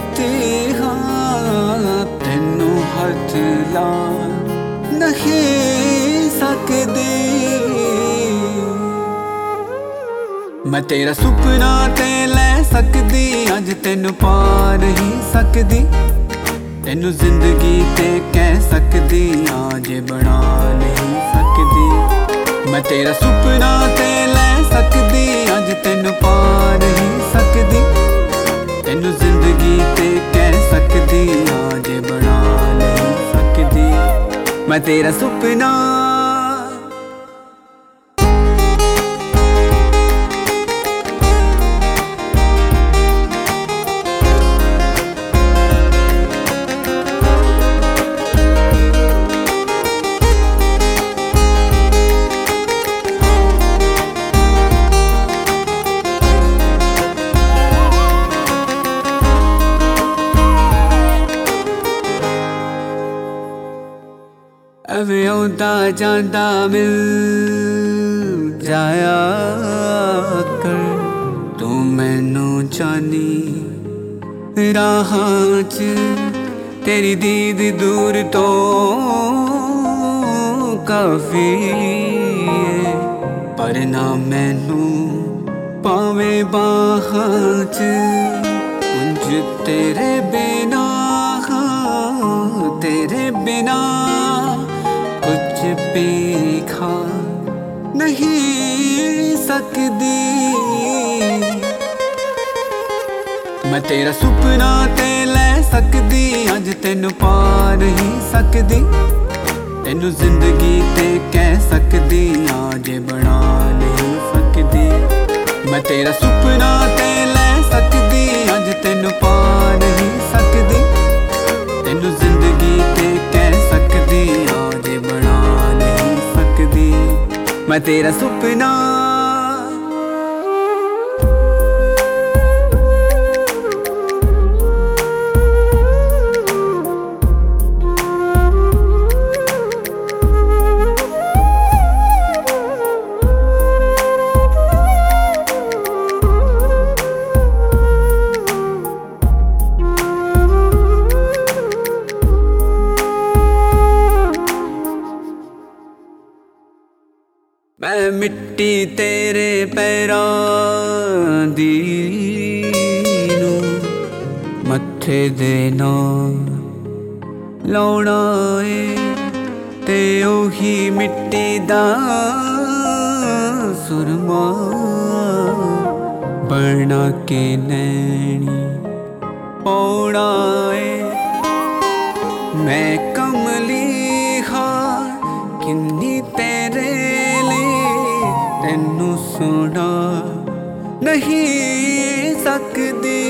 ਦਿੱਤੇ ਹਾਂ ਤੈਨੂੰ ਹੱਥ ਲਾ ਨਹੀਂ ਸਕਦੇ। ਮੈਂ ਤੇਰਾ ਸੁਪਨਾ ਤੇ ਲੈ ਸਕਦੀ, ਅੱਜ ਤੈਨੂੰ ਪਾ ਨਹੀਂ ਸਕਦੀ। ਤੈਨੂੰ ਜ਼ਿੰਦਗੀ ਤੇ ਕਹਿ ਸਕਦੀ ਆਂ ਜੇ ਬਣਾ ਨਹੀਂ ਸਕਦੀ। ਮੈਂ ਤੇਰਾ ਸੁਪਨਾ ਤੇ ਲੈ ਸਕਦੀ, ਅੱਜ ਤੈਨੂੰ ਪਾ ਨਹੀਂ ਸਕਦੀ। ਤੈਨੂੰ ਜ਼ਿੰਦਗੀ ਤੇ ਕਹਿ ਸਕਦੀ ਆਂ ਜੇ ਬਣਾ ਨਹੀਂ ਸਕਦੀ। ਮੈਂ ਤੇਰਾ ਸੁਪਨਾ ਐਵੇਂ ਆਉਂਦਾ ਜਾਂਦਾ ਮਿਲ ਜਾਇਆ ਕਰ ਤੂੰ ਮੈਨੂੰ ਜਾਣੀ ਰਾਹਾਂ 'ਚ। ਤੇਰੀ ਦੀਦ ਦੂਰ ਤੋਂ ਕਾਫੀ ਏ, ਪਰ ਨਾ ਮੈਨੂੰ ਪਾਵੇਂ ਬਾਹਾਂ 'ਚ। ਉਂਝ ਤੇਰੇ ਬਿਨਾ ਤੇਰੇ ਬਿਨਾ ਕੁਝ ਵੀ ਖਾ ਨਹੀਂ ਸਕਦੀ। ਮੈਂ ਤੇਰਾ ਸੁਪਨਾ ਤੇ ਲੈ ਸਕਦੀ, ਅੱਜ ਤੈਨੂੰ ਪਾ ਨਹੀਂ ਸਕਦੀ। ਤੈਨੂੰ ਜ਼ਿੰਦਗੀ ਤੇ ਕਹਿ ਸਕਦੀ ਆਂ ਜੇ ਬਣਾ ਨਹੀਂ ਸਕਦੀ। ਮੈਂ ਤੇਰਾ ਸੁਪਨਾ ਤੇ ਲੈ ਸਕਦੀ, ਅੱਜ ਤੈਨੂੰ ਪਾ ਨਹੀਂ ਸਕਦੀ। ਤੈਨੂੰ ਜ਼ਿੰਦਗੀ ਤੇ ਕਹਿ ਸਕਦੀ ਆਂ ਜੇ ਬਣਾ ਨਹੀਂ ਸਕਦੀ। ਮੈਂ ਤੇਰਾ ਸੁਪਨਾ ਮੈਂ ਮਿੱਟੀ ਤੇਰੇ ਪੈਰਾਂ ਦੀ ਨੂੰ ਮੱਥੇ ਦੇ ਨਾਲ ਲਾਉਣਾ ਏ, ਤੇ ਉਹੀ ਮਿੱਟੀ ਦਾ ਸੁਰਮਾ ਬਣਾ ਕੇ ਨੈਣੀ ਪਾਉਣਾ ਏ। ਮੈਂ ਕਮਲੀ ਹਾਂ ਕਿੰਨੀ ਤੇਰੇ ਤੈਨੂੰ ਸੁਣਾ ਨਹੀਂ ਸਕਦੀ।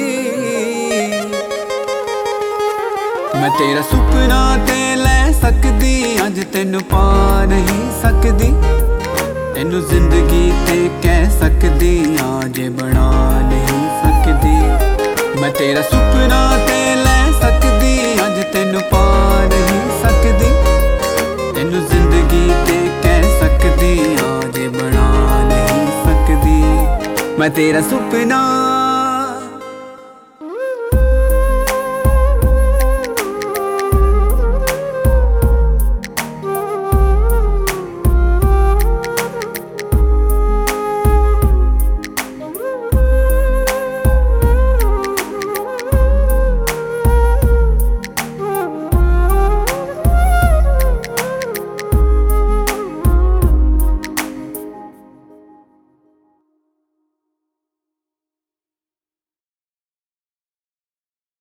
ਮੈਂ ਤੇਰਾ ਸੁਪਨਾ ਤੇ ਲੈ ਸਕਦੀ, ਅੱਜ ਤੈਨੂੰ ਪਾ ਨਹੀਂ ਸਕਦੀ। ਤੈਨੂੰ ਜ਼ਿੰਦਗੀ ਤੇ ਕਹਿ ਸਕਦੀ ਆਂ ਜੇ ਬਣਾ ਨਹੀਂ ਸਕਦੀ। ਮੈਂ ਤੇਰਾ ਸੁਪਨਾ ਤੇ ਲੈ ਸਕਦੀ, ਅੱਜ ਤੈਨੂੰ ਪਾ ਨਹੀਂ ਸਕਦੀ। ਤੈਨੂੰ ਜ਼ਿੰਦਗੀ ਤੇ ਕਹਿ ਸਕਦੀ ਆਂ ਜੇ ਬਣਾ ਨਹੀਂ ਸਕਦੀ। ਮੈਂ ਤੇਰਾ ਸੁਪਨਾ